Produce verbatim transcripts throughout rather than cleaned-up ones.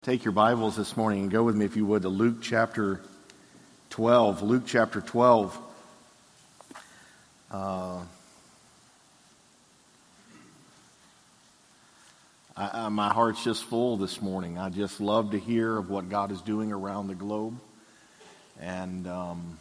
Take your Bibles this morning and go with me, if you would, to Luke chapter twelve. Luke chapter twelve. Uh, I, I, my heart's just full this morning. I just love to hear of what God is doing around the globe. And um,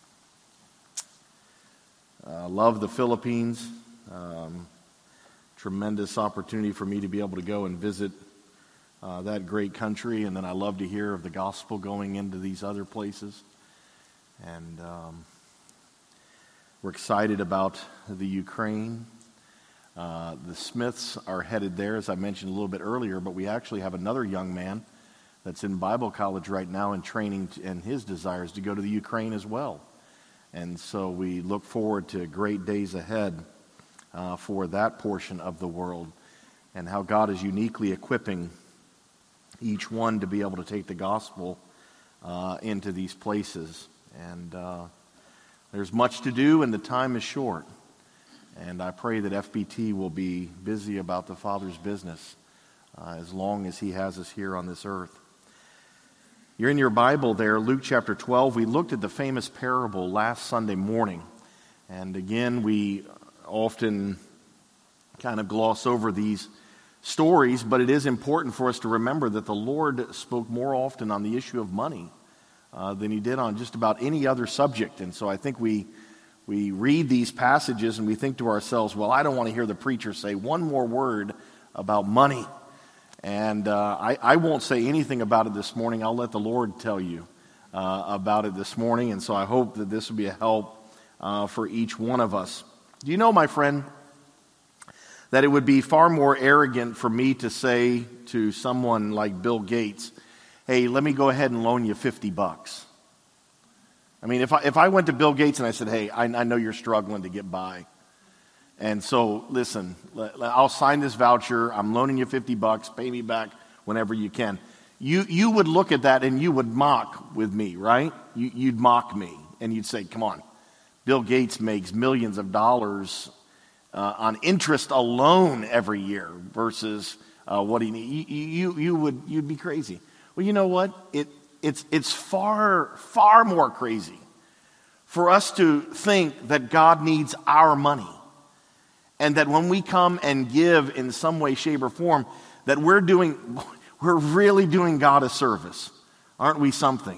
I love the Philippines. Um, tremendous opportunity for me to be able to go and visit Uh, that great country, and then I love to hear of the gospel going into these other places. And um, we're excited about the Ukraine. Uh, the Smiths are headed there, as I mentioned a little bit earlier, but we actually have another young man that's in Bible college right now in training, t- and his desire is to go to the Ukraine as well. And so we look forward to great days ahead uh, for that portion of the world, and how God is uniquely equipping each one to be able to take the gospel uh, into these places. And uh, there's much to do, and the time is short. And I pray that F B T will be busy about the Father's business uh, as long as He has us here on this earth. You're in your Bible there, Luke chapter twelve. We looked at the famous parable last Sunday morning. And again, we often kind of gloss over these stories, but it is important for us to remember that the Lord spoke more often on the issue of money uh, than He did on just about any other subject. And so I think we we read these passages and we think to ourselves, well, I don't want to hear the preacher say one more word about money. And uh, I, I won't say anything about it this morning. I'll let the Lord tell you uh, about it this morning. And so I hope that this will be a help uh, for each one of us. Do you know, my friend, that it would be far more arrogant for me to say to someone like Bill Gates, hey, let me go ahead and loan you fifty bucks. I mean, if I, if I went to Bill Gates and I said, hey, I, I know you're struggling to get by. And so, listen, I'll sign this voucher. I'm loaning you fifty bucks. Pay me back whenever you can. You you would look at that and you would mock with me, right? You, you'd mock me and you'd say, come on, Bill Gates makes millions of dollars Uh, on interest alone every year versus uh, what he needs. You, you, you would you'd be crazy. Well, you know what? It it's it's far far more crazy for us to think that God needs our money, and that when we come and give in some way, shape, or form, that we're doing we're really doing God a service. Aren't we something?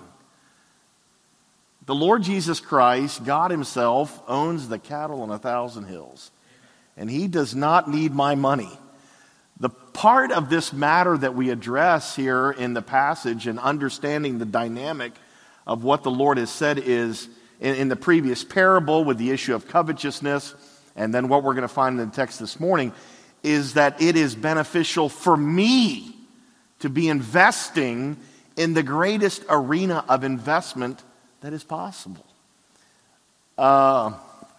The Lord Jesus Christ, God Himself, owns the cattle on a thousand hills. And He does not need my money. The part of this matter that we address here in the passage and understanding the dynamic of what the Lord has said is, in, in the previous parable with the issue of covetousness, and then what we're going to find in the text this morning, is that it is beneficial for me to be investing in the greatest arena of investment that is possible. Uh...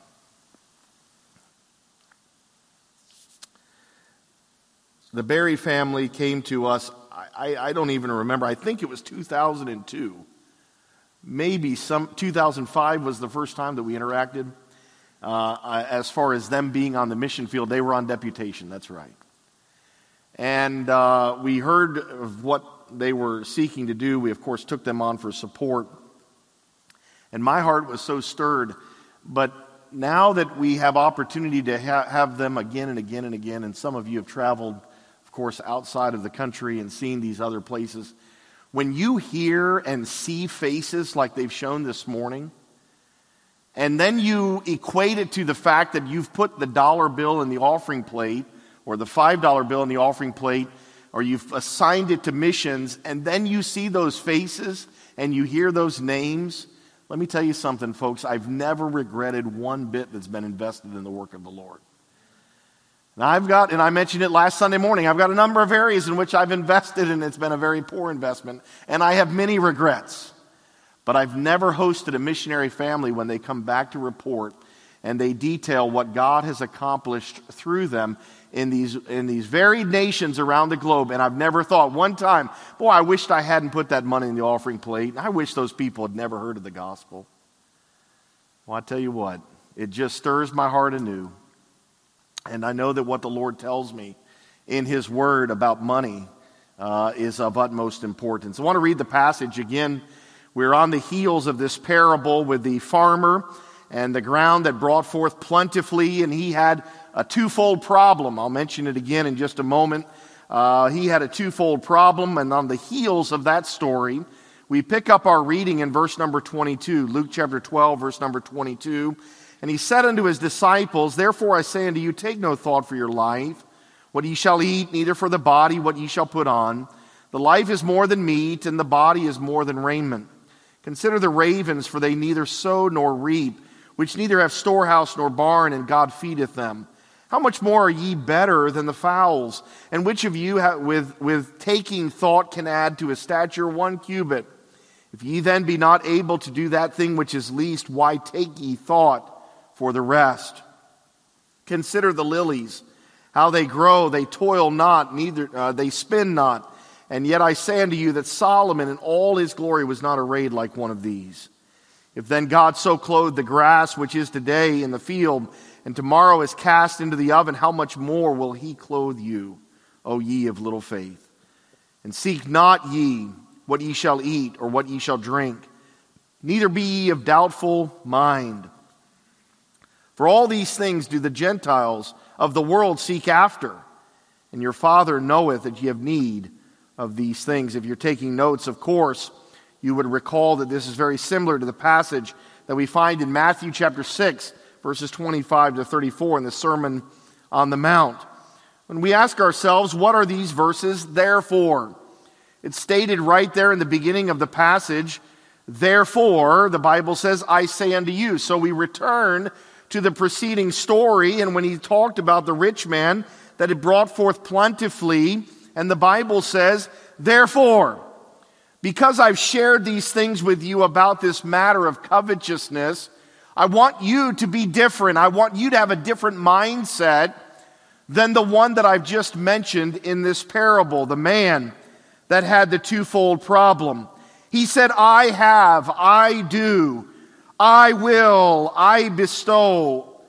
The Berry family came to us, I, I don't even remember, I think it was two thousand two. Maybe some two thousand five was the first time that we interacted. Uh, as far as them being on the mission field, they were on deputation, that's right. And uh, we heard of what they were seeking to do. We, of course, took them on for support. And my heart was so stirred. But now that we have opportunity to ha- have them again and again and again, and some of you have traveled, of course, outside of the country and seen these other places, when you hear and see faces like they've shown this morning, and then you equate it to the fact that you've put the dollar bill in the offering plate, or the five dollar bill in the offering plate, or you've assigned it to missions, and then you see those faces and you hear those names, let me tell you something, folks. I've never regretted one bit that's been invested in the work of the Lord. Now, I've got, and I mentioned it last Sunday morning, I've got a number of areas in which I've invested, and it's been a very poor investment, and I have many regrets. But I've never hosted a missionary family when they come back to report and they detail what God has accomplished through them in these in these varied nations around the globe. And I've never thought one time, boy, I wished I hadn't put that money in the offering plate. I wish those people had never heard of the gospel. Well, I tell you what, it just stirs my heart anew. And I know that what the Lord tells me in His Word about money uh, is of utmost importance. I want to read the passage again. We're on the heels of this parable with the farmer and the ground that brought forth plentifully, and he had a twofold problem. I'll mention it again in just a moment. Uh, he had a twofold problem, and on the heels of that story, we pick up our reading in verse number twenty-two, Luke chapter twelve, verse number twenty-two. And he said unto his disciples, Therefore I say unto you, take no thought for your life, what ye shall eat, neither for the body what ye shall put on. The life is more than meat, and the body is more than raiment. Consider the ravens, for they neither sow nor reap, which neither have storehouse nor barn, and God feedeth them. How much more are ye better than the fowls? And which of you ha- with, with taking thought can add to his stature one cubit? If ye then be not able to do that thing which is least, why take ye thought for the rest? Consider the lilies, how they grow, they toil not, neither uh, they spin not. And yet I say unto you that Solomon in all his glory was not arrayed like one of these. If then God so clothed the grass which is today in the field, and tomorrow is cast into the oven, how much more will he clothe you, O ye of little faith? And seek not ye what ye shall eat, or what ye shall drink, neither be ye of doubtful mind. For all these things do the Gentiles of the world seek after, and your Father knoweth that ye have need of these things. If you're taking notes, of course, you would recall that this is very similar to the passage that we find in Matthew chapter six, verses twenty-five to thirty-four in the Sermon on the Mount. When we ask ourselves, what are these verses there for? It's stated right there in the beginning of the passage, therefore, the Bible says, I say unto you. So we return to the preceding story, and when he talked about the rich man that had brought forth plentifully, and the Bible says, therefore, because I've shared these things with you about this matter of covetousness, I want you to be different. I want you to have a different mindset than the one that I've just mentioned in this parable, the man that had the twofold problem. He said, I have, I do, I will, I bestow.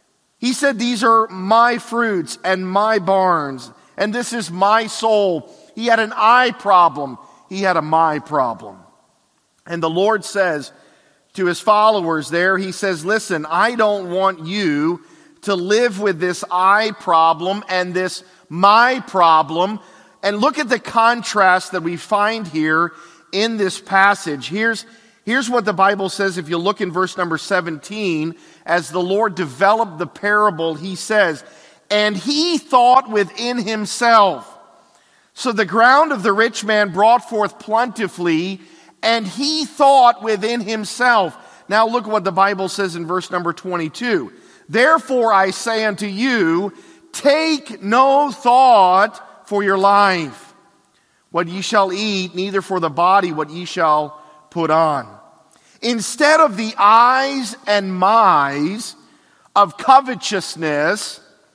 He said, these are my fruits and my barns, and this is my soul. He had an I problem. He had a my problem. And the Lord says to his followers there, he says, listen, I don't want you to live with this I problem and this my problem. And look at the contrast that we find here in this passage. Here's, here's what the Bible says. If you look in verse number seventeen, as the Lord developed the parable, he says, and he thought within himself. So the ground of the rich man brought forth plentifully, and he thought within himself. Now look at what the Bible says in verse number twenty-two. Therefore I say unto you, take no thought for your life, what ye shall eat, neither for the body what ye shall put on. Instead of the I's and my's of covetousness,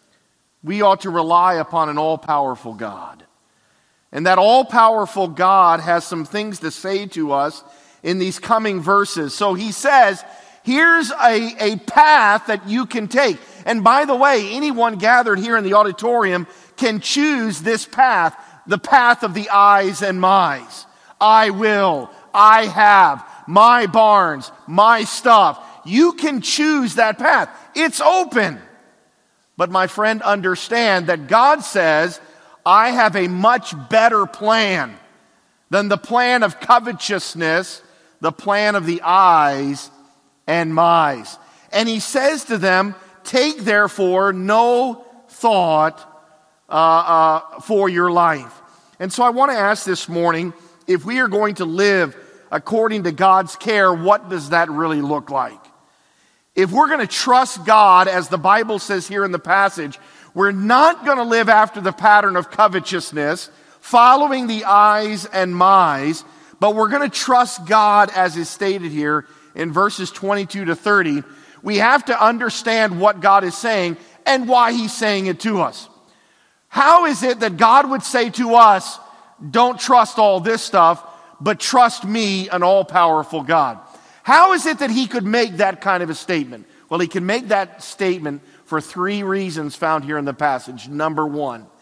we ought to rely upon an all-powerful God. And that all-powerful God has some things to say to us in these coming verses. So he says, here's a, a path that you can take. And by the way, anyone gathered here in the auditorium can choose this path, the path of the I's and my's. I will, I have, my barns, my stuff. You can choose that path. It's open. But my friend, understand that God says, I have a much better plan than the plan of covetousness, the plan of the I's and my's. And he says to them, take therefore no thought uh, uh, for your life. And so I want to ask this morning, if we are going to live according to God's care, what does that really look like? If we're going to trust God, as the Bible says here in the passage, we're not going to live after the pattern of covetousness, following the I's and my's, but we're going to trust God as is stated here in verses twenty-two to thirty. We have to understand what God is saying and why he's saying it to us. How is it that God would say to us, don't trust all this stuff, but trust me, an all-powerful God? How is it that he could make that kind of a statement? Well, he can make that statement for three reasons found here in the passage. Number one,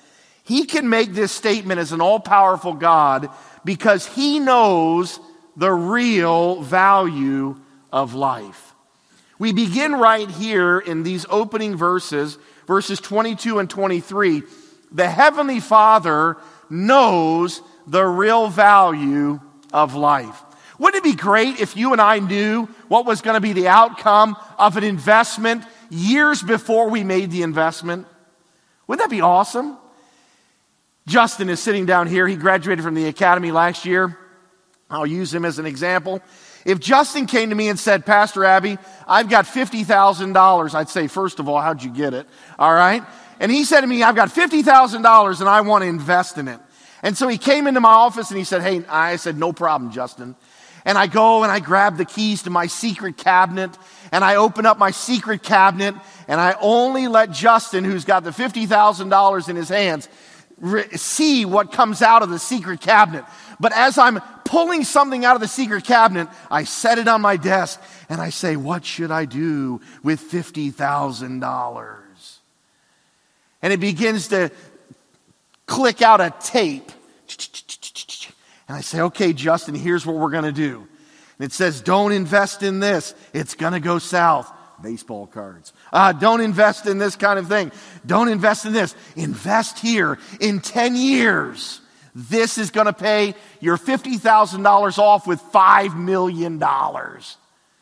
He can make this statement as an all-powerful God because he knows the real value of life. We begin right here in these opening verses, verses twenty-two and twenty-three. The Heavenly Father knows the real value of life. Wouldn't it be great if you and I knew what was going to be the outcome of an investment years before we made the investment? Wouldn't that be awesome? Justin is sitting down here. He graduated from the academy last year. I'll use him as an example. If Justin came to me and said, Pastor Abby, I've got fifty thousand dollars, I'd say, first of all, how'd you get it? All right? And he said to me, I've got fifty thousand dollars and I want to invest in it. And so he came into my office and he said, hey, I said, no problem, Justin. And I go and I grab the keys to my secret cabinet and I open up my secret cabinet and I only let Justin, who's got the fifty thousand dollars in his hands, re- see what comes out of the secret cabinet. But as I'm pulling something out of the secret cabinet, I set it on my desk and I say, what should I do with fifty thousand dollars? And it begins to click out a tape. And I say, okay, Justin, here's what we're going to do. And it says, don't invest in this. It's going to go south. Baseball cards. Uh, don't invest in this kind of thing. Don't invest in this. Invest here. In ten years, this is going to pay your fifty thousand dollars off with five million dollars.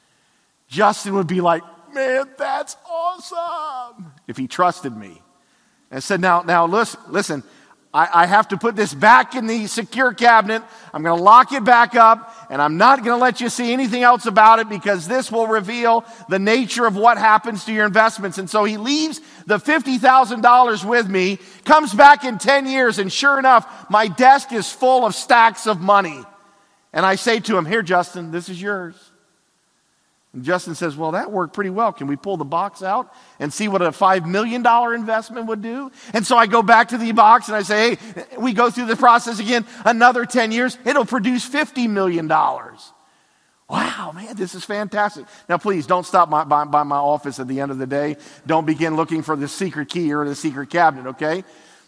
Justin would be like, man, that's awesome. If he trusted me. And I said, now, now listen, listen. I, I have to put this back in the secure cabinet. I'm going to lock it back up, and I'm not going to let you see anything else about it because this will reveal the nature of what happens to your investments. And so he leaves the fifty thousand dollars with me, comes back in ten years, and sure enough, my desk is full of stacks of money. And I say to him, here, Justin, this is yours. And Justin says, well, that worked pretty well. Can we pull the box out and see what a five million dollars investment would do? And so I go back to the box and I say, hey, we go through the process again, another ten years, it'll produce fifty million dollars. Wow, man, this is fantastic. Now, please don't stop my, by, by my office at the end of the day. Don't begin looking for the secret key or the secret cabinet, okay?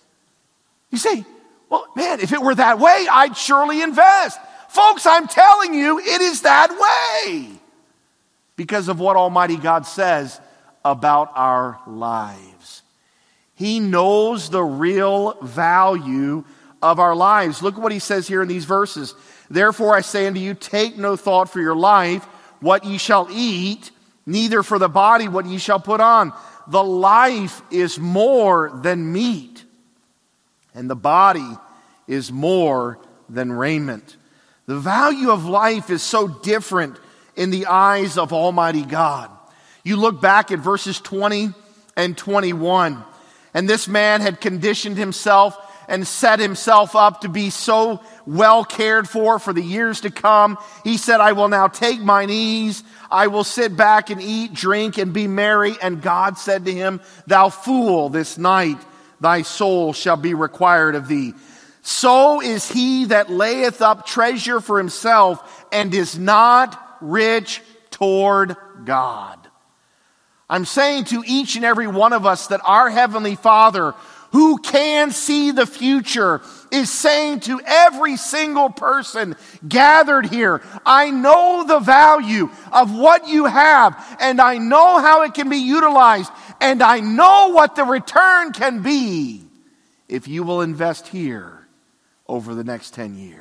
You say, well, man, if it were that way, I'd surely invest. Folks, I'm telling you, it is that way. Because of what Almighty God says about our lives. He knows the real value of our lives. Look at what he says here in these verses. Therefore I say unto you, take no thought for your life, what ye shall eat, neither for the body what ye shall put on. The life is more than meat, and the body is more than raiment. The value of life is so different in the eyes of Almighty God. You look back at verses twenty and twenty-one, and this man had conditioned himself and set himself up to be so well cared for for the years to come. He said, I will now take mine ease. I will sit back and eat, drink, and be merry. And God said to him, thou fool, this night thy soul shall be required of thee. So is he that layeth up treasure for himself and is not rich toward God. I'm saying to each and every one of us that our Heavenly Father, who can see the future, is saying to every single person gathered here, I know the value of what you have, and I know how it can be utilized, and I know what the return can be if you will invest here over the next ten years.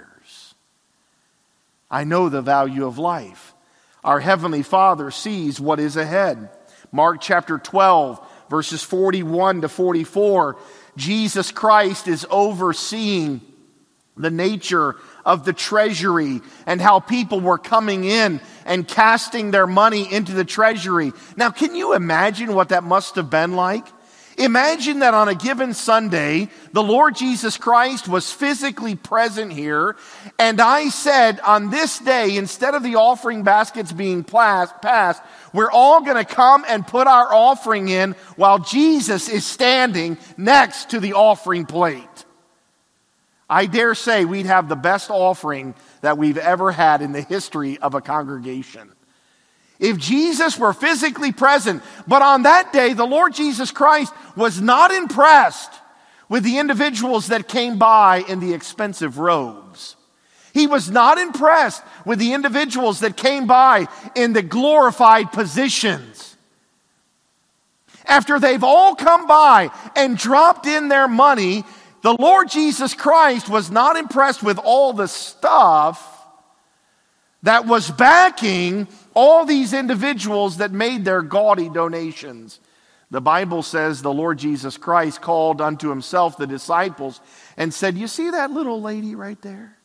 I know the value of life. Our Heavenly Father sees what is ahead. Mark chapter twelve, verses forty-one to forty-four, Jesus Christ is overseeing the nature of the treasury and how people were coming in and casting their money into the treasury. Now, can you imagine what that must have been like? Imagine that on a given Sunday, the Lord Jesus Christ was physically present here, and I said on this day, instead of the offering baskets being passed, we're all going to come and put our offering in while Jesus is standing next to the offering plate. I dare say we'd have the best offering that we've ever had in the history of a congregation. If Jesus were physically present, but on that day, the Lord Jesus Christ was not impressed with the individuals that came by in the expensive robes. He was not impressed with the individuals that came by in the glorified positions. After they've all come by and dropped in their money, the Lord Jesus Christ was not impressed with all the stuff that was backing all these individuals that made their gaudy donations. The Bible says the Lord Jesus Christ called unto himself the disciples and said, "You see that little lady right there?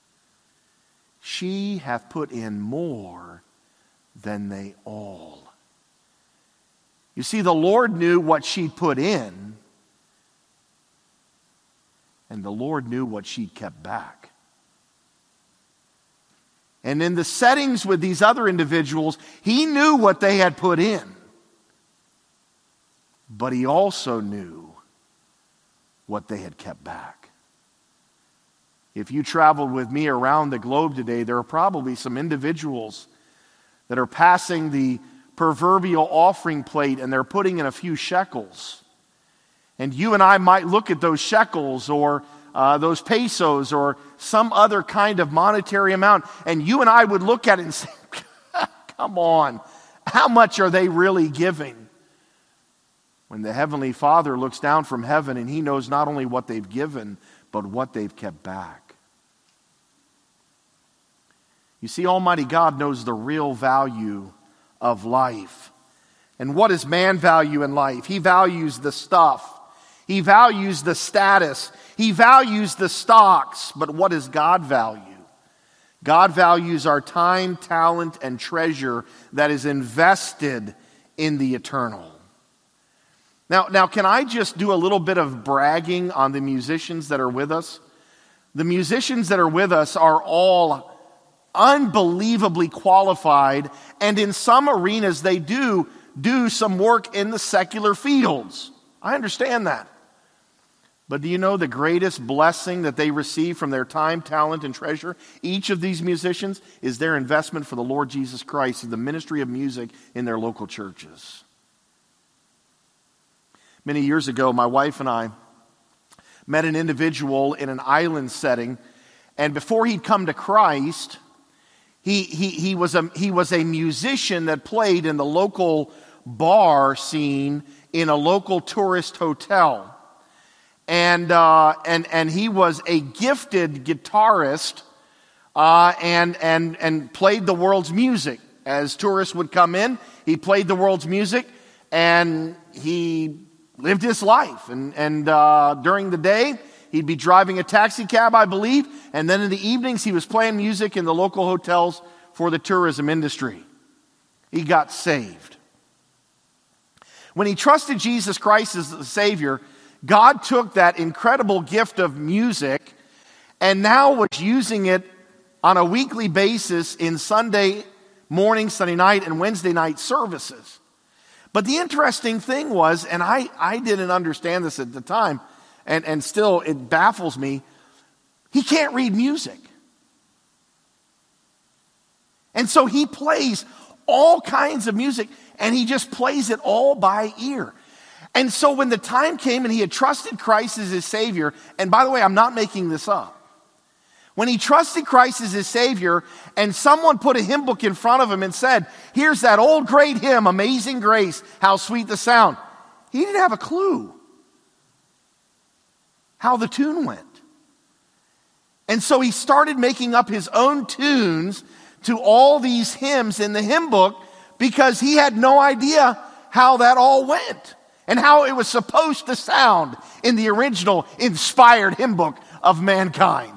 She hath put in more than they all." You see, the Lord knew what she put in, and the Lord knew what she'd kept back. And in the settings with these other individuals, he knew what they had put in. But he also knew what they had kept back. If you traveled with me around the globe today, there are probably some individuals that are passing the proverbial offering plate and they're putting in a few shekels. And you and I might look at those shekels or uh, those pesos or some other kind of monetary amount, and you and I would look at it and say, come on, how much are they really giving? When the Heavenly Father looks down from heaven and he knows not only what they've given, but what they've kept back. You see, Almighty God knows the real value of life. And what does man value in life? He values the stuff. He values the status. He values the stocks. But what does God value? God values our time, talent, and treasure that is invested in the eternal. Now, now, can I just do a little bit of bragging on the musicians that are with us? The musicians that are with us are all unbelievably qualified, and in some arenas they do do some work in the secular fields. I understand that. But do you know the greatest blessing that they receive from their time, talent, and treasure? Each of these musicians is their investment for the Lord Jesus Christ in the ministry of music in their local churches. Many years ago, my wife and I met an individual in an island setting, and before he'd come to Christ, he, he, he, was a, he was a musician that played in the local bar scene in a local tourist hotel. And, uh, and, and he was a gifted guitarist uh, and, and, and played the world's music. As tourists would come in, he played the world's music, and he lived his life. And, and uh, during the day, he'd be driving a taxi cab, I believe, and then in the evenings, he was playing music in the local hotels for the tourism industry. He got saved. When he trusted Jesus Christ as the Savior, God took that incredible gift of music and now was using it on a weekly basis in Sunday morning, Sunday night, and Wednesday night services. But the interesting thing was, and I, I didn't understand this at the time, and, and still it baffles me, he can't read music. And so he plays all kinds of music, and he just plays it all by ear. And so when the time came and he had trusted Christ as his Savior, and by the way, I'm not making this up. When he trusted Christ as his Savior, and someone put a hymn book in front of him and said, here's that old great hymn, Amazing Grace, how sweet the sound. He didn't have a clue how the tune went. And so he started making up his own tunes to all these hymns in the hymn book because he had no idea how that all went and how it was supposed to sound in the original inspired hymn book of mankind.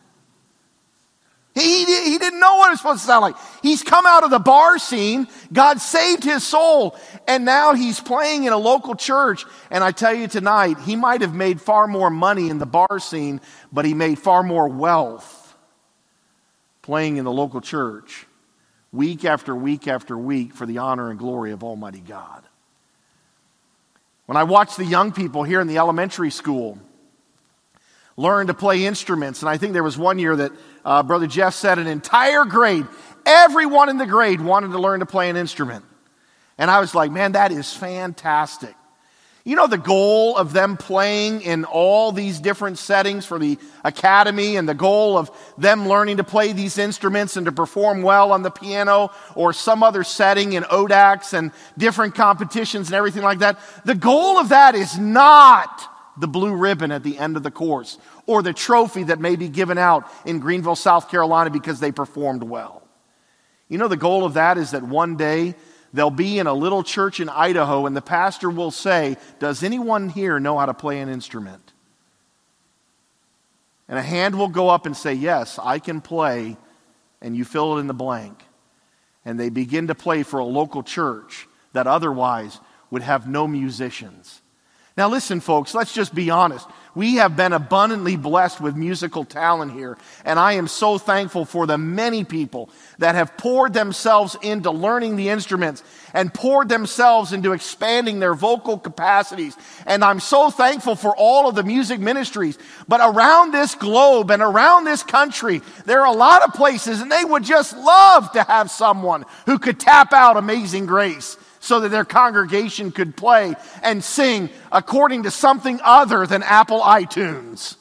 He, he didn't know what it was supposed to sound like. He's come out of the bar scene. God saved his soul. And now he's playing in a local church. And I tell you tonight, he might have made far more money in the bar scene, but he made far more wealth playing in the local church week after week after week for the honor and glory of Almighty God. When I watch the young people here in the elementary school learn to play instruments, and I think there was one year that uh, Brother Jeff said an entire grade, everyone in the grade wanted to learn to play an instrument. And I was like, man, that is fantastic. You know the goal of them playing in all these different settings for the academy, and the goal of them learning to play these instruments and to perform well on the piano or some other setting in O D A Cs and different competitions and everything like that? The goal of that is not the blue ribbon at the end of the course or the trophy that may be given out in Greenville, South Carolina because they performed well. You know the goal of that is that one day they'll be in a little church in Idaho and the pastor will say, "Does anyone here know how to play an instrument?" And a hand will go up and say, "Yes, I can play," and you fill it in the blank. And they begin to play for a local church that otherwise would have no musicians. Now listen, folks, let's just be honest. We have been abundantly blessed with musical talent here, and I am so thankful for the many people that have poured themselves into learning the instruments and poured themselves into expanding their vocal capacities. And I'm so thankful for all of the music ministries. But around this globe and around this country, there are a lot of places, and they would just love to have someone who could tap out Amazing Grace so that their congregation could play and sing according to something other than Apple iTunes.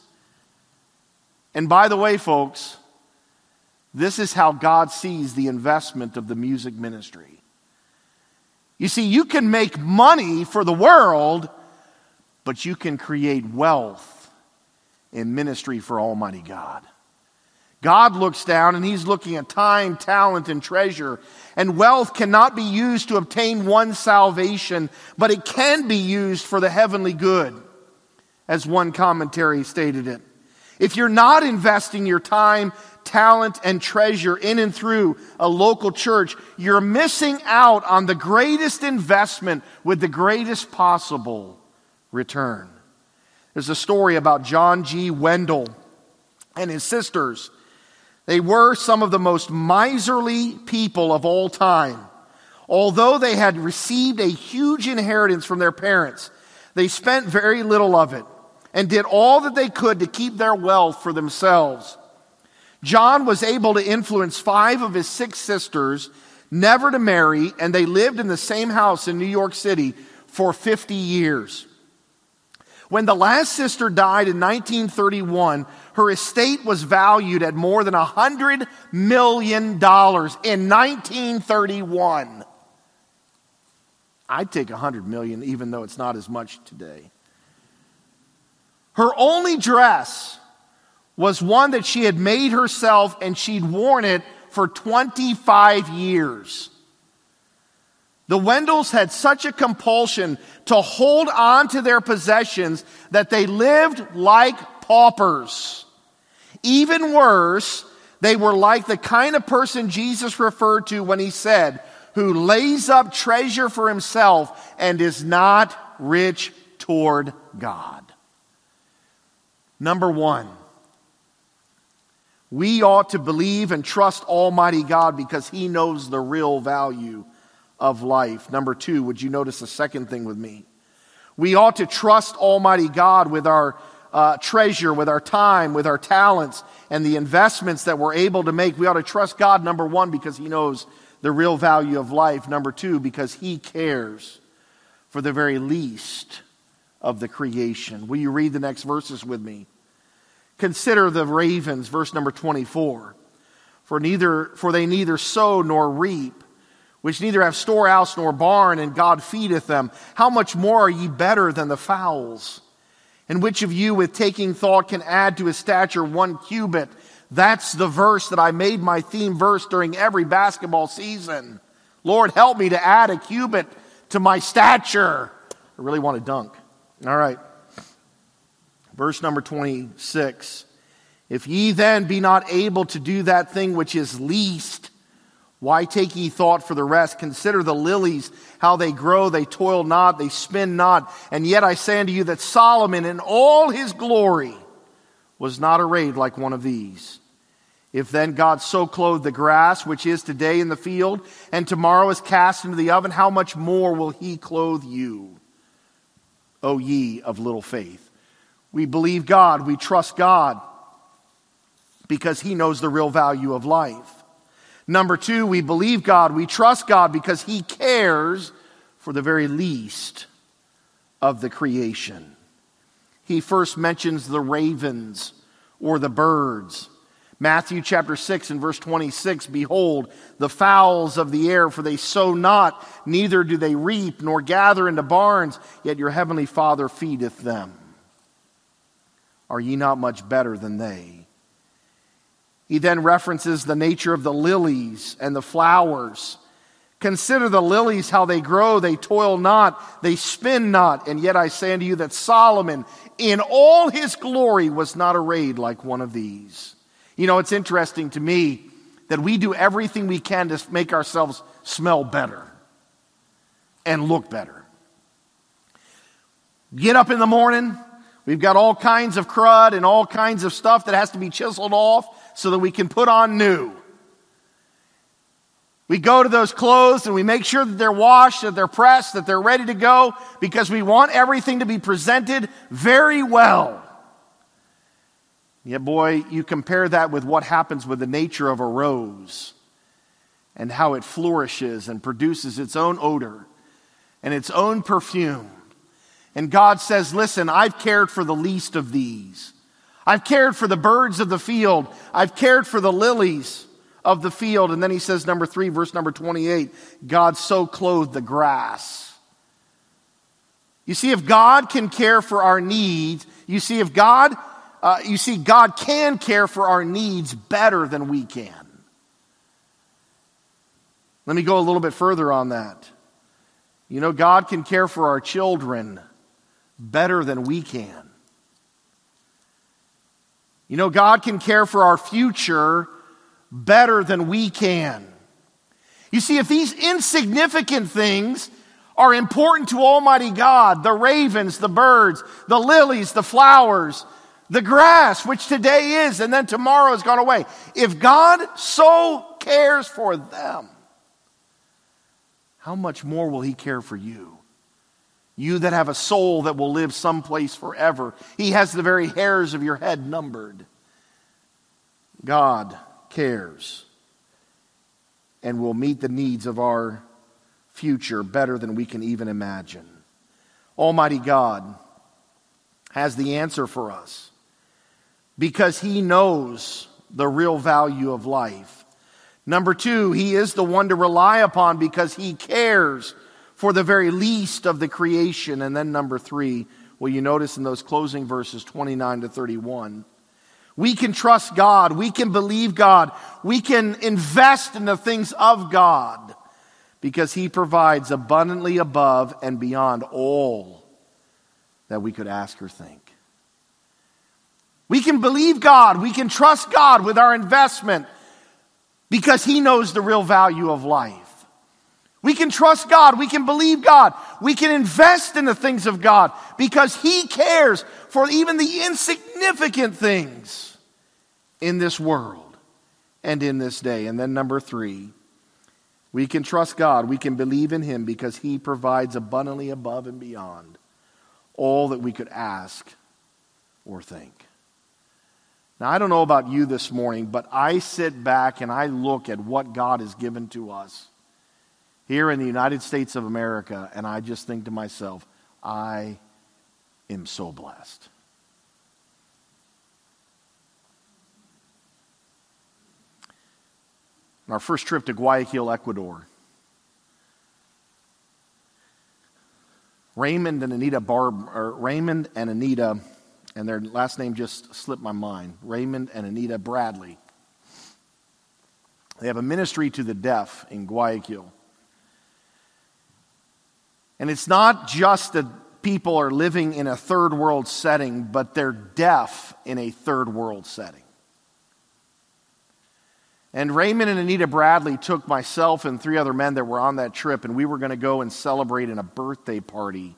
And by the way, folks, this is how God sees the investment of the music ministry. You see, you can make money for the world, but you can create wealth in ministry for Almighty God. God looks down and He's looking at time, talent, and treasure. And wealth cannot be used to obtain one's salvation, but it can be used for the heavenly good, as one commentary stated it. If you're not investing your time, talent, and treasure in and through a local church, you're missing out on the greatest investment with the greatest possible return. There's a story about John G. Wendell and his sisters. They were some of the most miserly people of all time. Although they had received a huge inheritance from their parents, they spent very little of it and did all that they could to keep their wealth for themselves. John was able to influence five of his six sisters never to marry, and they lived in the same house in New York City for fifty years. When the last sister died in nineteen thirty-one, her estate was valued at more than one hundred million dollars in nineteen thirty-one. I'd take one hundred million dollars even though it's not as much today. Her only dress was one that she had made herself, and she'd worn it for twenty-five years. The Wendells had such a compulsion to hold on to their possessions that they lived like paupers. Even worse, they were like the kind of person Jesus referred to when He said, "Who lays up treasure for himself and is not rich toward God." Number one, we ought to believe and trust Almighty God because He knows the real value of life. Number two, would you notice the second thing with me? We ought to trust Almighty God with our uh, treasure, with our time, with our talents, and the investments that we're able to make. We ought to trust God, number one, because He knows the real value of life. Number two, because He cares for the very least of the creation. Will you read the next verses with me? Consider the ravens, verse number twenty-four. For neither, for they neither sow nor reap, which neither have storehouse nor barn, and God feedeth them. How much more are ye better than the fowls? And which of you with taking thought can add to his stature one cubit? That's the verse that I made my theme verse during every basketball season. Lord, help me to add a cubit to my stature. I really want to dunk. All right. Verse number twenty-six. If ye then be not able to do that thing which is least, why take ye thought for the rest? Consider the lilies, how they grow, they toil not, they spin not. And yet I say unto you that Solomon in all his glory was not arrayed like one of these. If then God so clothed the grass, which is today in the field, and tomorrow is cast into the oven, how much more will He clothe you, O ye of little faith? We believe God, we trust God, because He knows the real value of life. Number two, we believe God, we trust God because He cares for the very least of the creation. He first mentions the ravens or the birds. Matthew chapter six and verse twenty-six, behold, the fowls of the air, for they sow not, neither do they reap, nor gather into barns, yet your heavenly Father feedeth them. Are ye not much better than they? He then references the nature of the lilies and the flowers. Consider the lilies, how they grow, they toil not, they spin not, and yet I say unto you that Solomon, in all his glory, was not arrayed like one of these. You know, it's interesting to me that we do everything we can to make ourselves smell better and look better. Get up in the morning, we've got all kinds of crud and all kinds of stuff that has to be chiseled off so that we can put on new. We go to those clothes and we make sure that they're washed, that they're pressed, that they're ready to go because we want everything to be presented very well. Yet, boy, you compare that with what happens with the nature of a rose and how it flourishes and produces its own odor and its own perfume. And God says, listen, I've cared for the least of these. I've cared for the birds of the field. I've cared for the lilies of the field. And then he says, number three, verse number twenty-eight, God so clothed the grass. You see, if God can care for our needs, you see, if God, uh, you see, God can care for our needs better than we can. Let me go a little bit further on that. You know, God can care for our children better than we can. You know, God can care for our future better than we can. You see, if these insignificant things are important to Almighty God, the ravens, the birds, the lilies, the flowers, the grass, which today is and then tomorrow is gone away, if God so cares for them, how much more will He care for you? You that have a soul that will live someplace forever. He has the very hairs of your head numbered. God cares and will meet the needs of our future better than we can even imagine. Almighty God has the answer for us because He knows the real value of life. Number two, He is the one to rely upon because He cares for the very least of the creation. And then number three, well, you notice in those closing verses twenty-nine to thirty-one, we can trust God, we can believe God, we can invest in the things of God because He provides abundantly above and beyond all that we could ask or think. We can believe God, we can trust God with our investment because He knows the real value of life. We can trust God. We can believe God. We can invest in the things of God because He cares for even the insignificant things in this world and in this day. And then number three, we can trust God. We can believe in Him because He provides abundantly above and beyond all that we could ask or think. Now, I don't know about you this morning, but I sit back and I look at what God has given to us here in the United States of America, and I just think to myself, I am so blessed. On our first trip to Guayaquil, Ecuador, Raymond and Anita Barb, or Raymond and Anita, and their last name just slipped my mind, Raymond and Anita Bradley. They have a ministry to the deaf in Guayaquil. And it's not just that people are living in a third world setting, but they're deaf in a third world setting. And Raymond and Anita Bradley took myself and three other men that were on that trip, and we were going to go and celebrate in a birthday party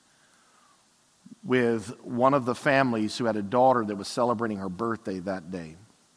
with one of the families who had a daughter that was celebrating her birthday that day.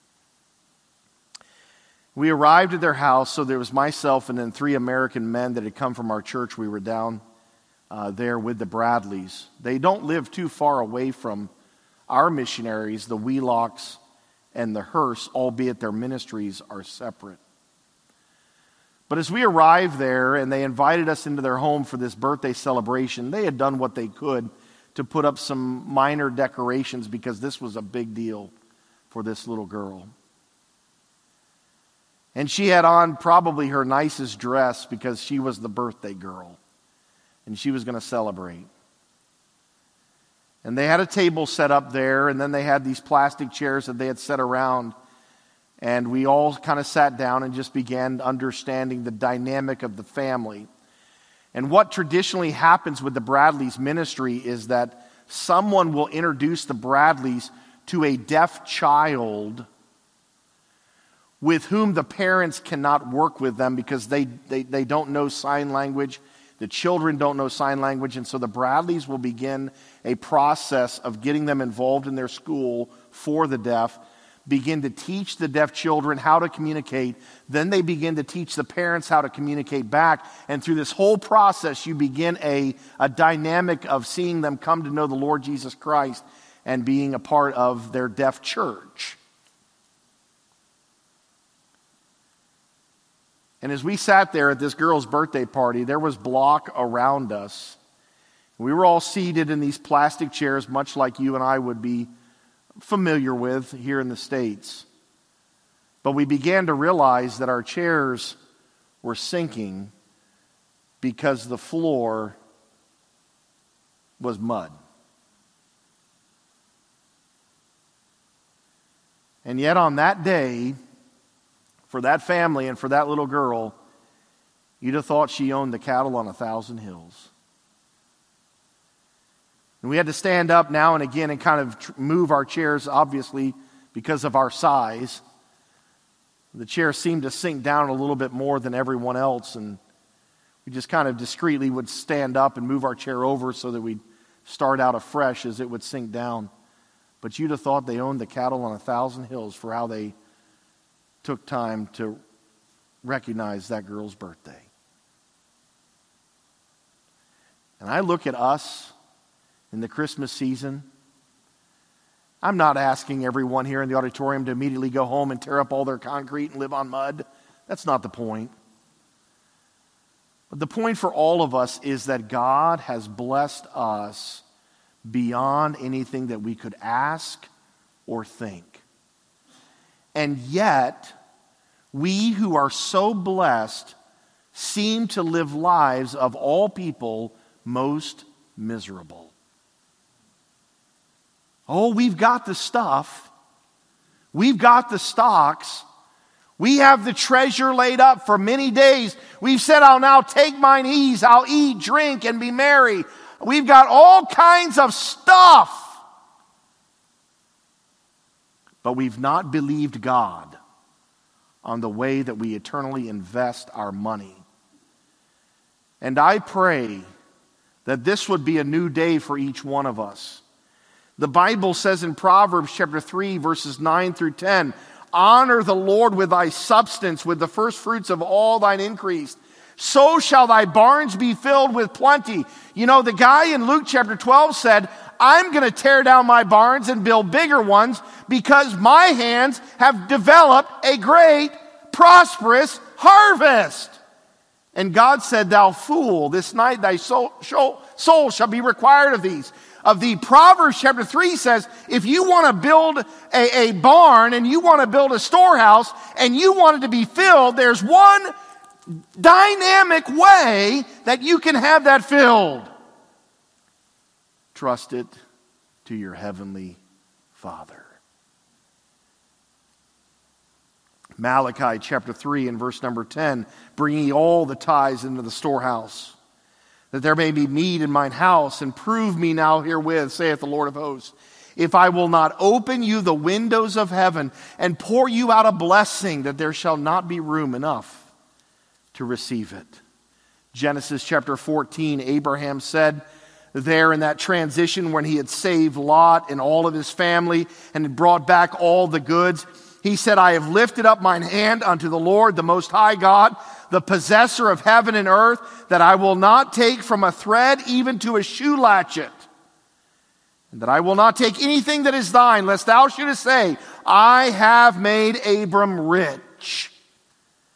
We arrived at their house, so there was myself and then three American men that had come from our church. We were down Uh, there with the Bradleys. They don't live too far away from our missionaries, the Wheelocks and the Hearst, albeit their ministries are separate. But as we arrived there and they invited us into their home for this birthday celebration, they had done what they could to put up some minor decorations because this was a big deal for this little girl. And she had on probably her nicest dress because she was the birthday girl. And she was going to celebrate. And they had a table set up there, and then they had these plastic chairs that they had set around. And we all kind of sat down and just began understanding the dynamic of the family. And what traditionally happens with the Bradleys ministry is that someone will introduce the Bradleys to a deaf child with whom the parents cannot work with them because they, they, they don't know sign language. The children don't know sign language, and so the Bradleys will begin a process of getting them involved in their school for the deaf, begin to teach the deaf children how to communicate. Then they begin to teach the parents how to communicate back. And through this whole process, you begin a, a dynamic of seeing them come to know the Lord Jesus Christ and being a part of their deaf church. And as we sat there at this girl's birthday party, there was block around us. We were all seated in these plastic chairs, much like you and I would be familiar with here in the States. But we began to realize that our chairs were sinking because the floor was mud. And yet on that day, for that family and for that little girl, you'd have thought she owned the cattle on a thousand hills. And we had to stand up now and again and kind of tr- move our chairs, obviously, because of our size. The chair seemed to sink down a little bit more than everyone else, and we just kind of discreetly would stand up and move our chair over so that we'd start out afresh as it would sink down. But you'd have thought they owned the cattle on a thousand hills for how they took time to recognize that girl's birthday. And I look at us in the Christmas season. I'm not asking everyone here in the auditorium to immediately go home and tear up all their concrete and live on mud. That's not the point. But the point for all of us is that God has blessed us beyond anything that we could ask or think. And yet, we who are so blessed seem to live lives of all people most miserable. Oh, we've got the stuff. We've got the stocks. We have the treasure laid up for many days. We've said, I'll now take mine ease. I'll eat, drink, and be merry. We've got all kinds of stuff. But we've not believed God on the way that we eternally invest our money. And I pray that this would be a new day for each one of us. The Bible says in Proverbs chapter three, verses nine through ten, honor the Lord with thy substance, with the first fruits of all thine increase. So shall thy barns be filled with plenty. You know, the guy in Luke chapter twelve said, I'm going to tear down my barns and build bigger ones because my hands have developed a great, prosperous harvest. And God said, thou fool, this night thy soul, soul shall be required of these. Of the Proverbs chapter three says, if you want to build a, a barn and you want to build a storehouse and you want it to be filled, there's one dynamic way that you can have that filled. Trust it to your heavenly Father. Malachi chapter three and verse number ten, bring ye all the tithes into the storehouse, that there may be meat in mine house, and prove me now herewith, saith the Lord of hosts, if I will not open you the windows of heaven and pour you out a blessing, that there shall not be room enough to receive it. Genesis chapter fourteen, Abraham said there in that transition when he had saved Lot and all of his family and had brought back all the goods, he said, I have lifted up mine hand unto the Lord, the Most High God, the possessor of heaven and earth, that I will not take from a thread even to a shoe latchet, and that I will not take anything that is thine, lest thou shouldest say, I have made Abram rich.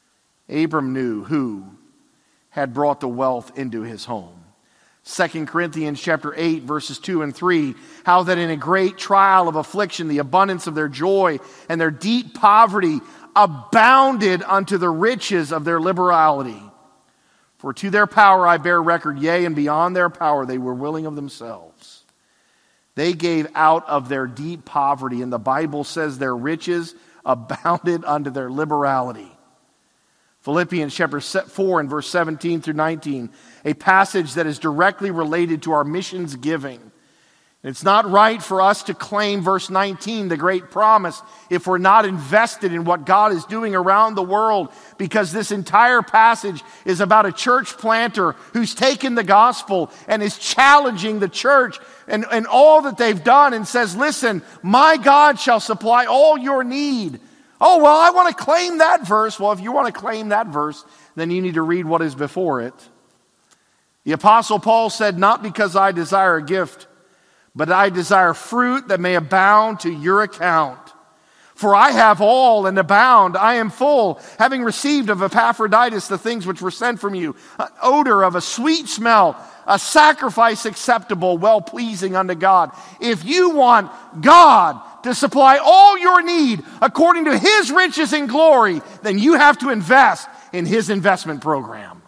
Abram knew who had brought the wealth into his home. Second Corinthians chapter eight, verses two and three, how that in a great trial of affliction, the abundance of their joy and their deep poverty abounded unto the riches of their liberality. For to their power I bear record, yea, and beyond their power they were willing of themselves. They gave out of their deep poverty, and the Bible says their riches abounded unto their liberality. Philippians chapter four and verse seventeen through nineteen, a passage that is directly related to our missions giving. It's not right for us to claim verse nineteen, the great promise, if we're not invested in what God is doing around the world, because this entire passage is about a church planter who's taken the gospel and is challenging the church and, and all that they've done and says, listen, my God shall supply all your need. Oh, well, I want to claim that verse. Well, if you want to claim that verse, then you need to read what is before it. The Apostle Paul said, not because I desire a gift, but I desire fruit that may abound to your account. For I have all and abound. I am full, having received of Epaphroditus the things which were sent from you, an odor of a sweet smell, a sacrifice acceptable, well-pleasing unto God. If you want God to supply all your need according to His riches and glory, then you have to invest in His investment program.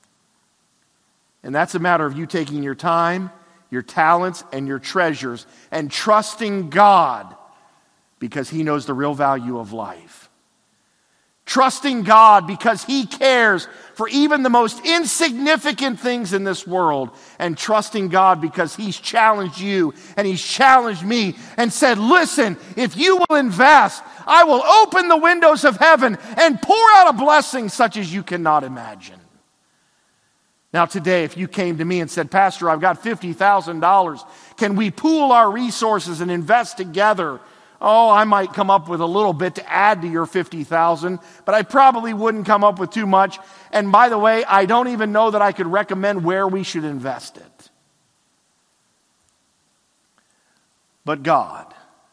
And that's a matter of you taking your time, your talents, and your treasures and trusting God because He knows the real value of life. Trusting God because He cares for even the most insignificant things in this world. And trusting God because He's challenged you and He's challenged me and said, listen, if you will invest, I will open the windows of heaven and pour out a blessing such as you cannot imagine. Now today, if you came to me and said, Pastor, I've got fifty thousand dollars. Can we pool our resources and invest together? Oh, I might come up with a little bit to add to your fifty thousand dollars, but I probably wouldn't come up with too much. And by the way, I don't even know that I could recommend where we should invest it. But God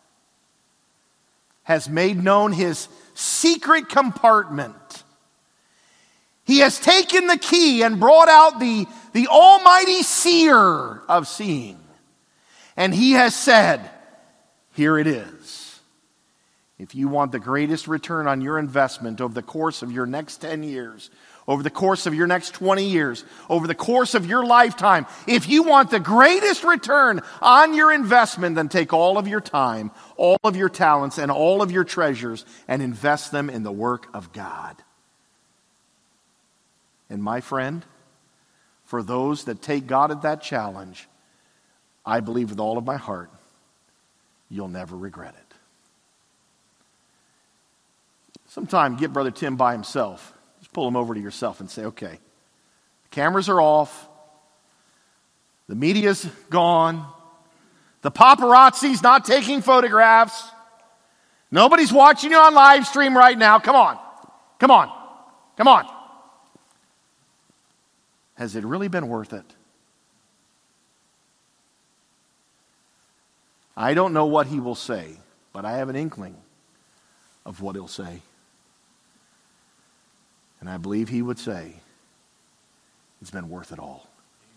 has made known His secret compartment. He has taken the key and brought out the, the almighty seer of seeing. And He has said, here it is. If you want the greatest return on your investment over the course of your next ten years, over the course of your next twenty years, over the course of your lifetime, if you want the greatest return on your investment, then take all of your time, all of your talents, and all of your treasures and invest them in the work of God. And my friend, for those that take God at that challenge, I believe with all of my heart, you'll never regret it. Sometime get Brother Tim by himself. Just pull him over to yourself and say, okay, the cameras are off. The media's gone. The paparazzi's not taking photographs. Nobody's watching you on live stream right now. Come on. Come on. Come on. Has it really been worth it? I don't know what he will say, but I have an inkling of what he'll say. And I believe he would say, it's been worth it all.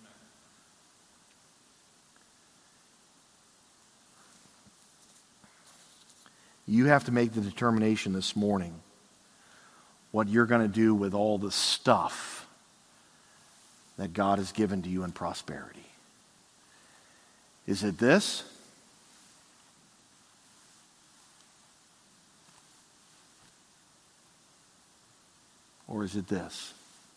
You have to make the determination this morning what you're going to do with all the stuff that God has given to you in prosperity. Is it this? Or is it this?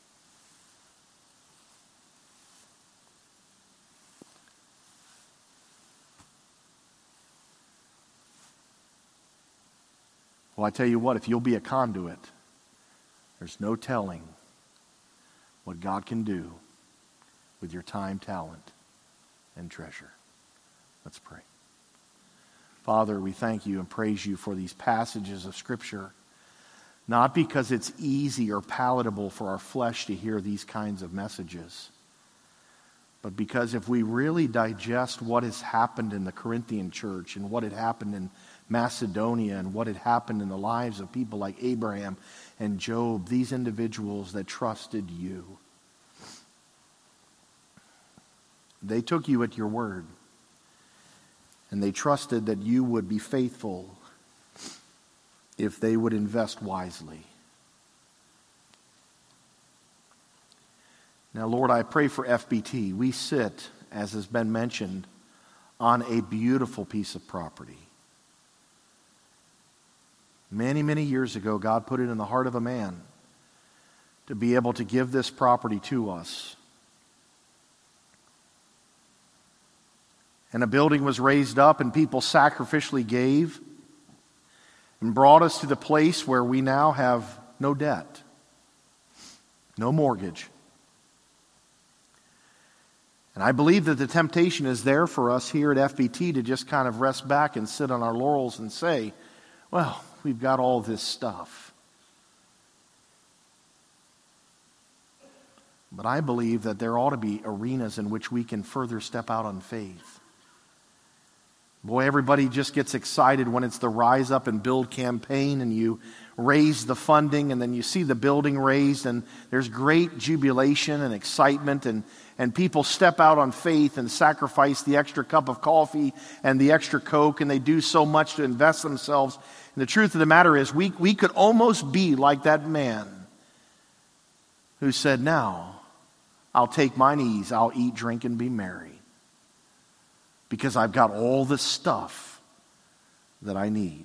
Well, I tell you what, if you'll be a conduit, there's no telling what God can do with your time, talent, and treasure. Let's pray. Father, we thank you and praise you for these passages of Scripture, not because it's easy or palatable for our flesh to hear these kinds of messages, but because if we really digest what has happened in the Corinthian church and what had happened in Macedonia and what had happened in the lives of people like Abraham and Job, these individuals that trusted you. They took you at your word, and they trusted that you would be faithful if they would invest wisely. Now, Lord, I pray for F B T. We sit, as has been mentioned, on a beautiful piece of property. Many, many years ago, God put it in the heart of a man to be able to give this property to us. And a building was raised up, and people sacrificially gave and brought us to the place where we now have no debt, no mortgage. And I believe that the temptation is there for us here at F B T to just kind of rest back and sit on our laurels and say, well, we've got all this stuff. But I believe that there ought to be arenas in which we can further step out on faith. Boy, everybody just gets excited when it's the Rise Up and Build campaign and you raise the funding and then you see the building raised and there's great jubilation and excitement and, and people step out on faith and sacrifice the extra cup of coffee and the extra Coke and they do so much to invest themselves. And the truth of the matter is we, we could almost be like that man who said, now I'll take mine ease, I'll eat, drink, and be merry. Because I've got all the stuff that I need.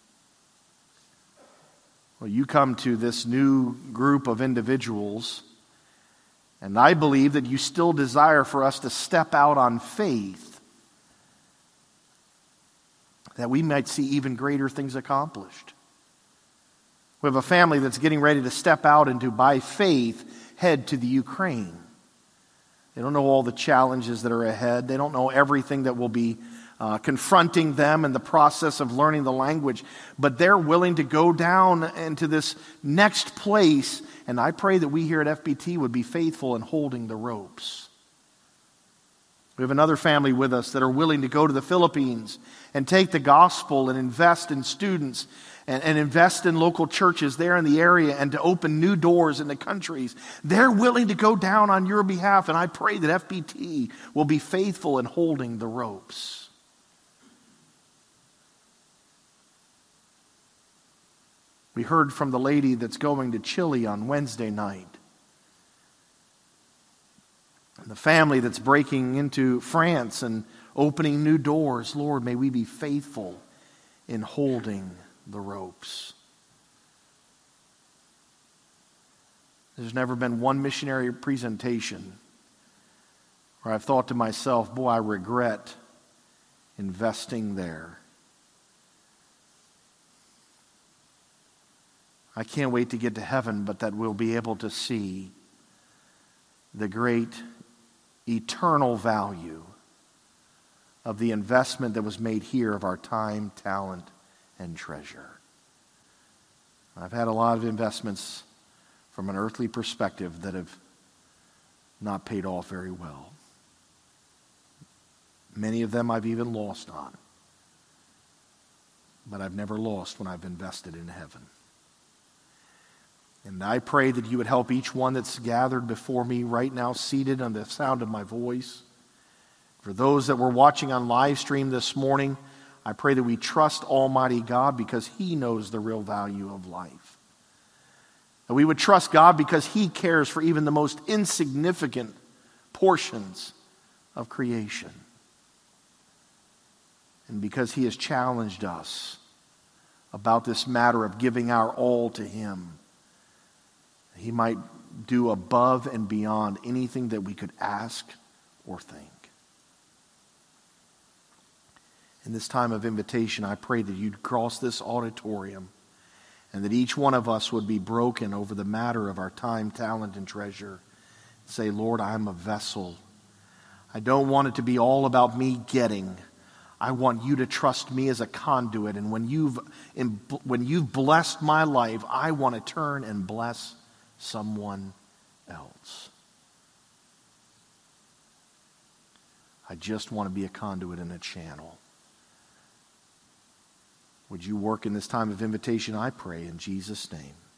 Well, you come to this new group of individuals, and I believe that you still desire for us to step out on faith, that we might see even greater things accomplished. We have a family that's getting ready to step out and to, by faith, head to the Ukraine. They don't know all the challenges that are ahead. They don't know everything that will be uh, confronting them in the process of learning the language. But they're willing to go down into this next place. And I pray that we here at F B T would be faithful in holding the ropes. We have another family with us that are willing to go to the Philippines and take the gospel and invest in students and, and invest in local churches there in the area and to open new doors in the countries. They're willing to go down on your behalf, and I pray that F B T will be faithful in holding the ropes. We heard from the lady that's going to Chile on Wednesday night. And the family that's breaking into France and opening new doors. Lord, may we be faithful in holding the ropes. There's never been one missionary presentation where I've thought to myself, boy, I regret investing there. I can't wait to get to heaven, but that we'll be able to see the great eternal value of the investment that was made here of our time, talent, and treasure. I've had a lot of investments from an earthly perspective that have not paid off very well. Many of them I've even lost on. But I've never lost when I've invested in heaven. And I pray that you would help each one that's gathered before me right now, seated on the sound of my voice. For those that were watching on live stream this morning, I pray that we trust Almighty God because He knows the real value of life. And we would trust God because He cares for even the most insignificant portions of creation. And because He has challenged us about this matter of giving our all to Him, He might do above and beyond anything that we could ask or think. In this time of invitation, I pray that you'd cross this auditorium and that each one of us would be broken over the matter of our time, talent, and treasure. Say, Lord, I'm a vessel. I don't want it to be all about me getting. I want you to trust me as a conduit. And when you've, when you've blessed my life, I want to turn and bless someone else. I just want to be a conduit and a channel. Would you work in this time of invitation, I pray, in Jesus' name.